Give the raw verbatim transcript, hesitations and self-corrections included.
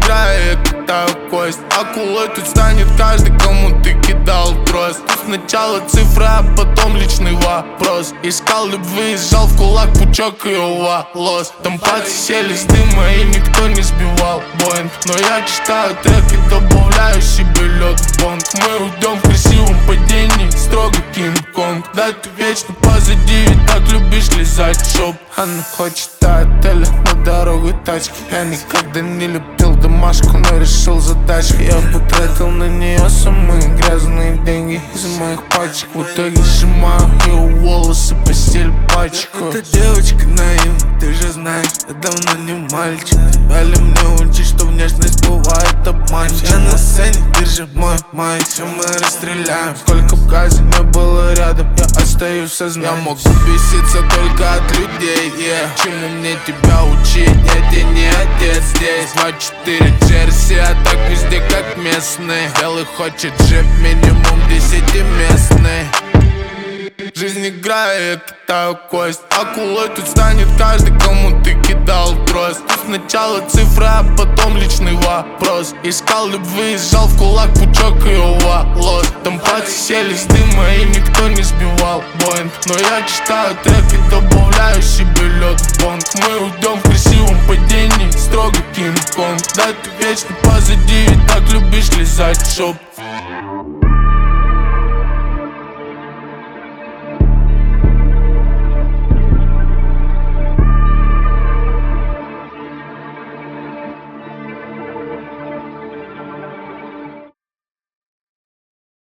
играя, я катаю кость. Акулой тут станет каждый, кому ты кидал трость. Тут сначала цифра, а потом личный вопрос. Искал любви, сжал в кулак пучок ее волос. Там пальцы сели с дыма и никто не сбивал боинг. Но я читаю трек и добавляю себе лед в бонг. Мы уйдем в красивом падении, строго Кинг-Конг. Да, ты вечно позади, ведь так любишь лизать шоп. Она хочет отеля, на дорогу тачки. Я никогда не любил домашку, но решил задачку. Я потратил на нее самые грязные деньги из моих пачек. В итоге сжимаю ее волосы, постель пачку. Эта девочка наивна, ты же знаешь, я давно не мальчик. Дали мне учить, что внешность бывает обманчива. Я на сцене, ты же мой май, все мы расстреляем. Сколько в газе не было рядом, я остаюсь в сознании. Я могу беситься только от людей, yeah. Чему мне тебя учить, я тебе не отец здесь. Два четыре джерси, а так везде как местные. Белый хочет джип, минимум десятиместный. Жизнь играя, я катаю кость. Акулой тут станет каждый, кому ты кидал трость. Тут сначала цифра, а потом личный вопрос. Искал любви, сжал в кулак пучок ее волос. Там пальцы сели с дыма и никто не сбивал боинг. Но я читаю трек и добавляю себе лед в бонг. Мы уйдем в красивом падении, строго Кинг-Конг. Да, ты вечно позади, ведь так любишь лизать шоп.